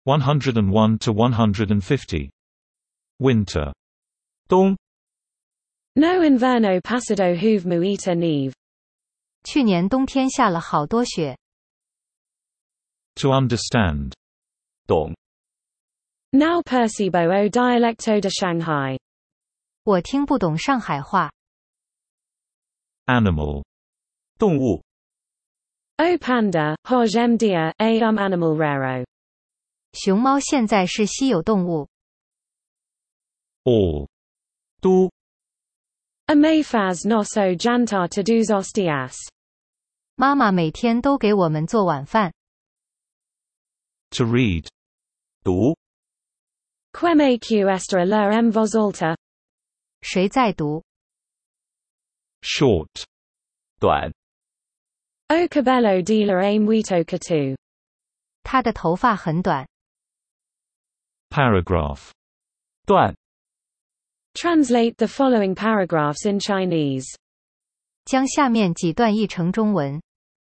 101 to 150. Winter. 冬 No inverno passato houve muita neve. 去年冬天下了好多雪。 To understand. 懂 Não percebo o dialecto de Shanghai. 我听不懂上海话。 Animal. 动物 O panda, hoje em dia, é animal raro. 熊猫现在是稀有动物。 All. 都 A mãe faz nosso jantar todos os dias. 妈妈每天都给我们做晚饭。 To read. 读 Quem é que está a ler em voz alta? 谁在读？ Short. 短 O cabelo dela é muito curto. 她的头发很短。 Paragraph. 段 Translate the following paragraphs in Chinese. 将下面几段译成中文。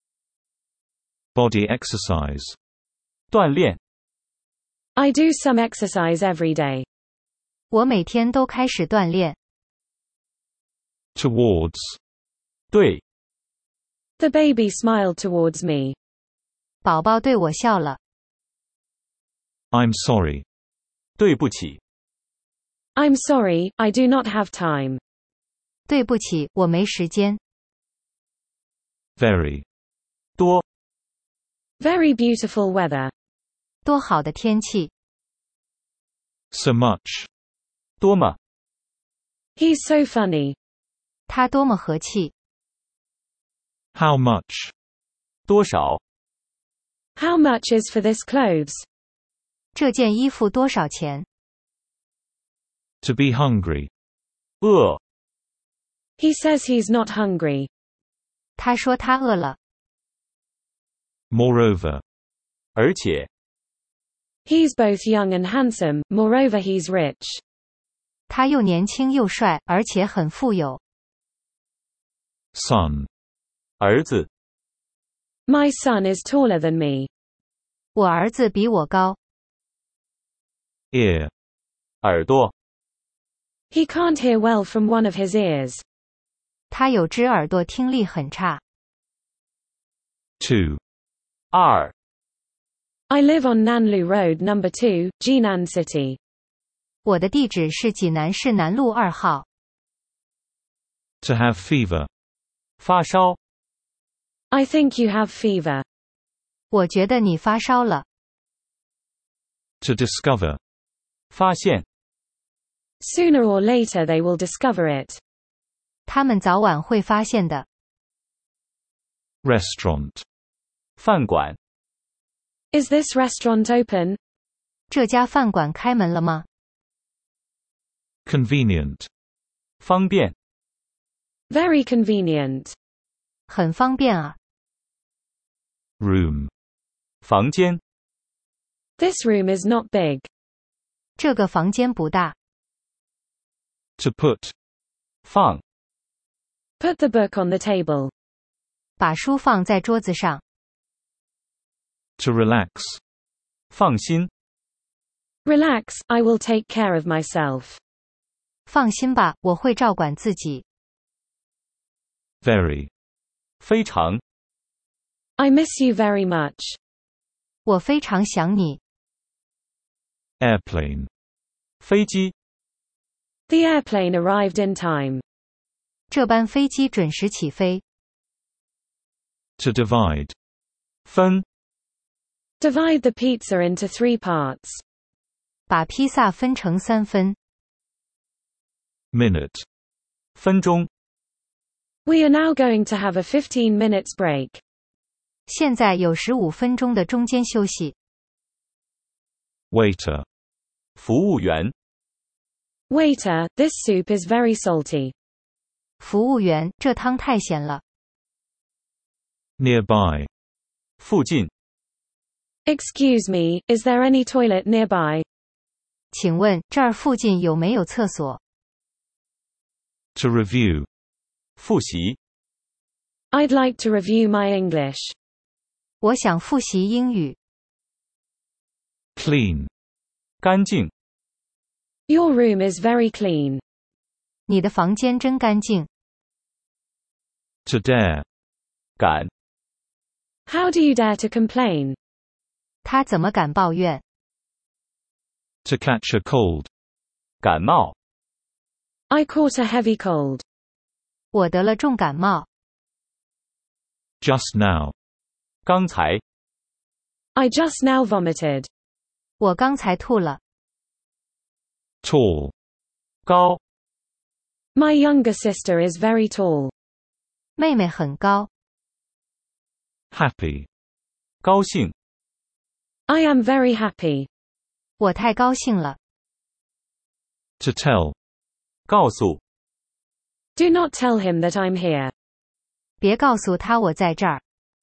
Body exercise. 锻炼 I do some exercise every day. 我每天都开始锻炼。 Towards. 对 The baby smiled towards me. 宝宝对我笑了。 I'm sorry. 对不起 I'm sorry, I do not have time. 对不起，我没时间。 Very. 多 Very beautiful weather. 多好的天气。 So much. 多么 He's so funny. 他多么和气。 How much. 多少 How much is for this clothes? 这件衣服多少钱？ To be hungry. 饿 He says he's not hungry. 他说他饿了。 Moreover. 而且 He's both young and handsome, moreover he's rich. 他又年轻又帅，而且很富有。 Son. 儿子 My son is taller than me. 我儿子比我高。 Ear. 耳朵 He can't hear well from one of his ears. 他有只耳朵听力很差。 2. 二 I live on Nanlu Road No. 2, Jinan City. 我的地址是济南市南路2号。 To have fever. 发烧 I think you have fever. 我觉得你发烧了。 To discover. 发现 Sooner or later they will discover it. 他们早晚会发现的。 Restaurant. 饭馆 Is this restaurant open? 这家饭馆开门了吗？ Convenient. 方便 Very convenient. 很方便啊。 Room. 房间 This room is not big. 这个房间不大。 To put. 放 Put the book on the table. 把书放在桌子上。 To relax. 放心 Relax, I will take care of myself. 放心吧，我会照管自己。 Very. 非常 I miss you very much. 我非常想你。 Airplane. 飞机 The airplane arrived in time. 这班飞机准时起飞。 To divide. 分 Divide the pizza into 3 parts. 把披萨分成3分。 Minute. 分钟 We are now going to have a 15 minutes break. 现在有15分钟的中间休息。 Waiter. 服务员 Waiter, this soup is very salty. 服务员，这汤太咸了。 Nearby. 附近 Excuse me, is there any toilet nearby? 请问这儿附近有没有厕所？ To review. 复习 I'd like to review my English. 我想复习英语。 Clean. 干净。 Your room is very clean. 你的房间真干净。 To dare. 敢。 How do you dare to complain? 他怎么敢抱怨？ To catch a cold. 感冒。 I caught a heavy cold. 我得了重感冒。 Just now. 刚才。 I just now vomited. 我刚才吐了。 Tall. 高。 My younger sister is very tall. 妹妹很高。 Happy. 高兴。 I am very happy. 我太高兴了。 To tell. 告诉。 Do not tell him that I'm here. 别告诉他我在这儿。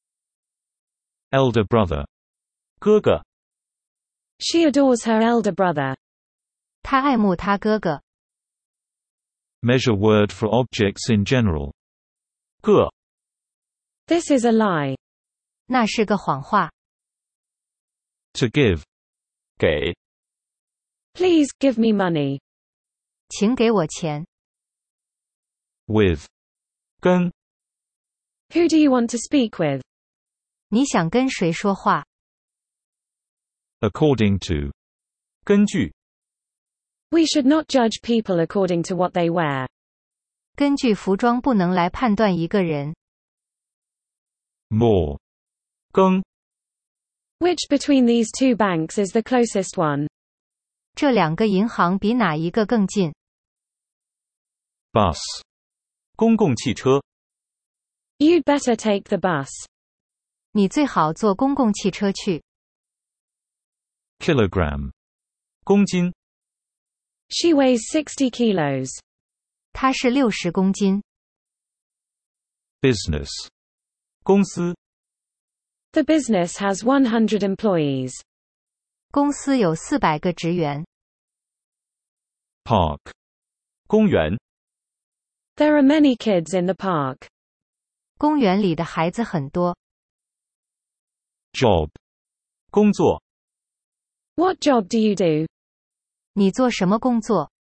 Elder brother. 哥哥。 She adores her elder brother. 他爱慕他哥哥。 Measure word for objects in general. 个。 This is a lie. 那是个谎话。 To give. 给。 Please give me money. 请给我钱。 With. 跟。 Who do you want to speak with? 你想跟谁说话？ According to. 根据。 We should not judge people according to what they wear. 根据服装不能来判断一个人。 More. 更。 Which between these two banks is the closest one? 这两个银行比哪一个更近？ Bus. 公共汽车。 You'd better take the bus. 你最好坐公共汽车去。 Kilogram. 公斤。 She weighs 60 kilos. 他是60公斤。 Business. 公司。 The business has 100 employees. 公司有400个职员。 Park. 公园。 There are many kids in the park. 公园里的孩子很多。 Job. 工作。 What job do you do? 你做什么工作？